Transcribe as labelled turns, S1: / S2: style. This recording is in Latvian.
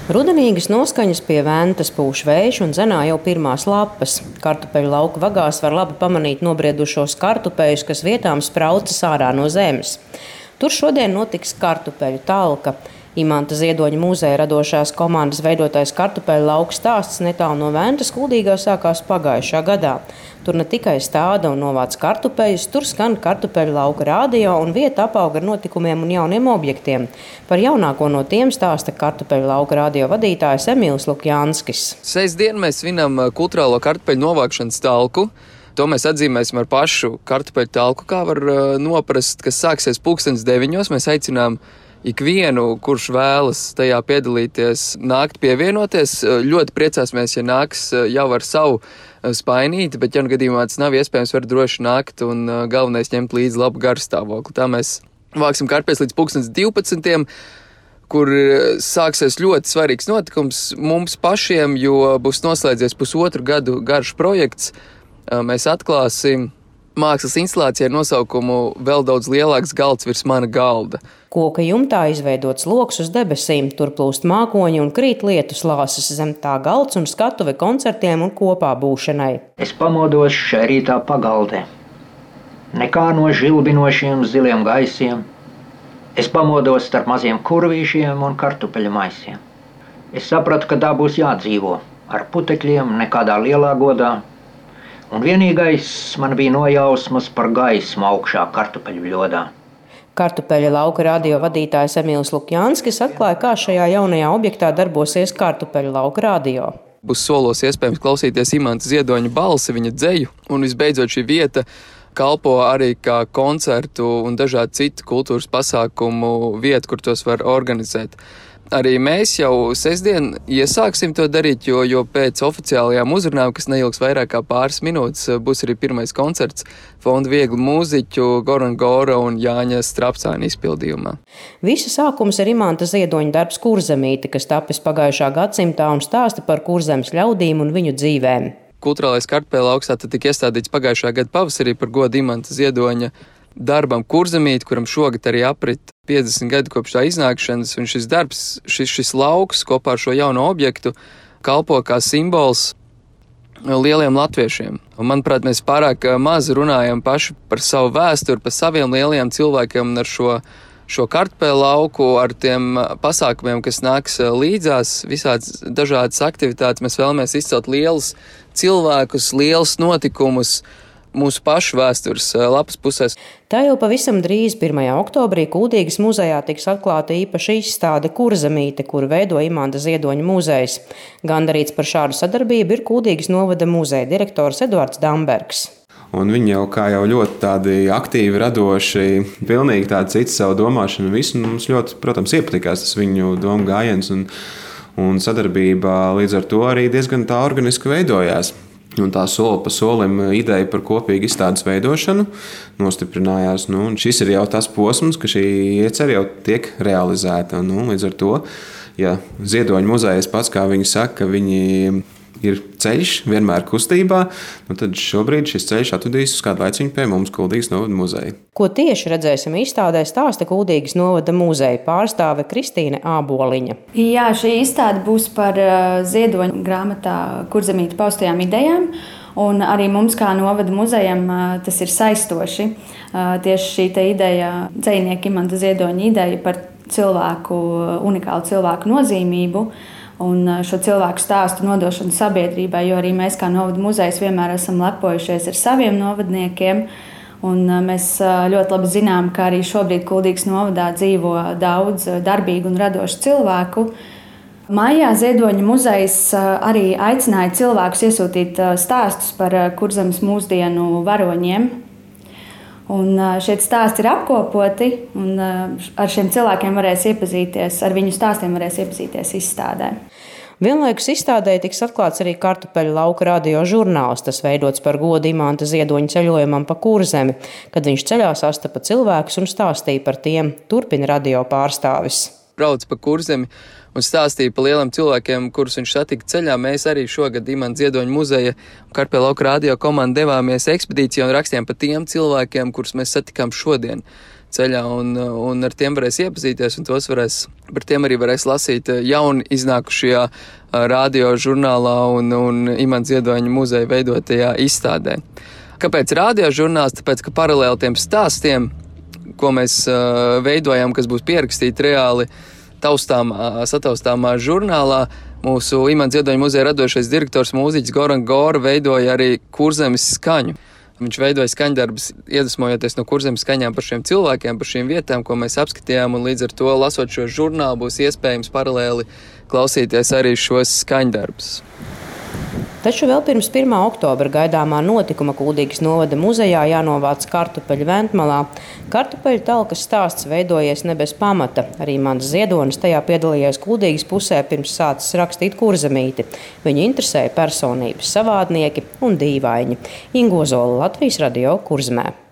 S1: Rudenīgas noskaņas pie Ventas pūš vējš un dzenā jau pirmās lapas. Kartupeļu lauku vagās var labi pamanīt nobriedušos kartupeļus, kas vietām spraucas ārā no zemes. Tur šodien notiks kartupeļu talka. Imanta Ziedoņa muzeja radošās komandas veidotais kartupeļu lauku stāsts netālu no Ventas Kuldīgā sākās pagājušā gadā. Tur ne tikai stāda un novāc kartupeļus, tur skan kartupeļu lauka radio un vieta apauga ar notikumiem un jauniem objektiem. Par jaunāko no tiem stāsta kartupeļu lauka radio vadītājs Emīls Lukjanskis.
S2: Sestdien mēs svinam kultūrālo kartupeļu novākšanas talku. To mēs atzīmēsim ar pašu kartupeļu talku, kā var noprast, kas sāksies 9:00. Mēs aicinām ikvienu, kurš vēlas tajā piedalīties, nākt pievienoties. Ļoti priecāsimies, ja nāks jau ar savu spainīti, bet, ja nu gadījumā tas nav iespējams, var droši nākt un galvenais ņemt līdzi labu garstāvokli. Tā mēs vāksim kartupeļus līdz 12:00, kur sāksies ļoti svarīgs notikums mums pašiem, jo būs noslēdzies pusotru gadu garš projekts. Mēs atklāsim mākslas instalācija ar nosaukumu Vēl daudz lielāks galds virs mana galda.
S1: Koka jumtā izveidots loks uz debesīm, tur plūst mākoņi un krīt lietu slāsas zem tā galds un skatuve koncertiem un kopā būšanai.
S3: Es pamodos šai rītā pagaldē, nekā no žilbinošiem ziliem gaisiem. Es pamodos starp maziem kurvīšiem un kartupeļu maisiem. Es sapratu, ka tā būs jādzīvo ar putekļiem, nekādā lielā godā. Un vienīgais man bija nojausmas par gaismu augšā kartupeļu ļodā.
S1: Kartupeļu lauka radio vadītājs Emīls Lukjanskis atklāja, kā šajā jaunajā objektā darbosies kartupeļu lauka radio.
S2: Būs solos iespējams klausīties Imanta Ziedoņa balsi, viņa dzeju, un visbeidzot šī vieta kalpo arī kā koncertu un dažādu citu kultūras pasākumu vietu, kur tos var organizēt. Arī mēs jau sestdien iesāksim to darīt, jo pēc oficiālajām uzrunām, kas neilgs vairāk kā pāris minūtes, būs arī pirmais koncerts fonda vieglu mūziķu Goran Gora un Jāņa Strapsāņa izpildījumā.
S1: Visa sākums ir Imanta Ziedoņa darbs Kurzemīte, kas tapis pagājušā gadsimtā un stāsta par Kurzemes ļaudīm un viņu dzīvēm.
S2: Kultūrālais kartupeļu lauks tātad tika iestādīts pagājušā gada pavasarī par godu Imanta Ziedoņa darbam Kurzemīte, kuram šogad arī aprit 50 gadi kopš tā iznākšanas, un šis darbs, šis lauks kopā ar šo jauno objektu kalpo kā simbols lieliem latviešiem. Un, manuprāt, mēs pārāk maz runājam paši par savu vēsturi, par saviem lieliem cilvēkiem un ar šo kartupeļu lauku, ar tiem pasākumiem, kas nāks līdzās, visādas dažādas aktivitātes. Mēs vēlamies izcelt lielus cilvēkus, lielus notikumus mūsu pašu vēstures lapas pusēs.
S1: Tā jau pavisam drīz 1. oktobrī Kuldīgas muzejā tiks atklāta īpaša izstāde Kurzemīte, kuru veido Imanta Ziedoņa muzejs. Gandarīts par šādu sadarbību ir Kuldīgas novada muzeja direktors Eduards Dambergs.
S4: Un viņi jau ļoti tādi aktīvi, radoši, pilnīgi tādi citi savu domāšanu. Visu mums ļoti, protams, iepatikās tas viņu domu gājiens un sadarbība līdz ar to arī diezgan tā organiski veidojās. Un tā soli pa solim ideja par kopīgu izstādes veidošanu nostiprinājās. Un šis ir jau tas posms, ka šī iecerē jau tiek realizēta. Līdz ar to, ja Ziedoņa muzejas pats, kā viņi saka, viņi ir ceļš vienmēr kustībā, tad šobrīd šis ceļš atvedīs uz kādu laiku pie mums Kuldīgas novada muzeja.
S1: Ko tieši redzēsim izstādē, stāsta Kuldīgas novada muzeja pārstāve Kristīne Āboliņa.
S5: Jā, šī izstāde būs par Ziedoņa grāmatā Kurzemīte paustajām idejām, un arī mums kā novada muzejam tas ir saistoši. Tieši šī ideja, dzejnieka Imanta Ziedoņa ideja par unikālu cilvēku nozīmību, un šo cilvēku stāstu nodošanu sabiedrībai, jo arī mēs kā novada muzejs vienmēr esam lepojušies ar saviem novadniekiem. Un mēs ļoti labi zinām, ka arī šobrīd Kuldīgas novadā dzīvo daudz darbīgu un radošu cilvēku. Maijā Ziedoņa muzejs arī aicināja cilvēkus iesūtīt stāstus par Kurzemes mūsdienu varoņiem. Un šie stāsti ir apkopoti, un ar šiem cilvēkiem varēs iepazīties, ar viņu stāstiem varēs iepazīties izstādē.
S1: Vienlaikus izstādē tiks atklāts arī kartupeļu lauka radio žurnāls. Tas veidots par godu Imanta Ziedoņa ceļojumam pa Kurzemi, kad viņš ceļā sastapa cilvēkus un stāstīja par tiem, turpina radio pārstāvis.
S2: Brauc pa Kurzemi un stāstīja par lieliem cilvēkiem, kurus viņš satika ceļā. Mēs arī šogad Imanta Ziedoņa muzeja un Kartupeļu lauka radio komanda devāmies ekspedīcijā un rakstījām par tiem cilvēkiem, kurus mēs satikām šodien. ceļā, un ar tiem varēs iepazīties, un par tiem arī varēs lasīt jauni iznākušajā radio žurnālā un Imants Ziedoņa muzeja veidotajā izstādē. Kāpēc radio žurnāls? Tāpēc, ka paralēli tiem stāstiem, ko mēs veidojam, kas būs pierakstīti reāli sataustāmā žurnālā, mūsu Imants Ziedoņa muzeja radošais direktors mūziķis Goran Gora veidoja arī Kurzemes skaņu. Viņš veidoja skaņdarbus, iedvesmojoties no Kurzemes skaņām par šiem cilvēkiem, par šīm vietām, ko mēs apskatījām, un līdz ar to, lasot šo žurnālu, būs iespējams paralēli klausīties arī šos skaņdarbus.
S1: Taču vēl pirms 1. oktobra gaidāmā notikuma Kuldīgas novada muzejā jānovāc kartupeļu Ventmalā. Kartupeļu talkas stāsts veidojies ne bez pamata. Arī Imants Ziedonis tajā piedalījās Kuldīgas pusē pirms sācis rakstīt Kurzemīti. Viņu interesēja personības, savādnieki un dīvaini. Inga Ozola, Latvijas radio, Kurzemē.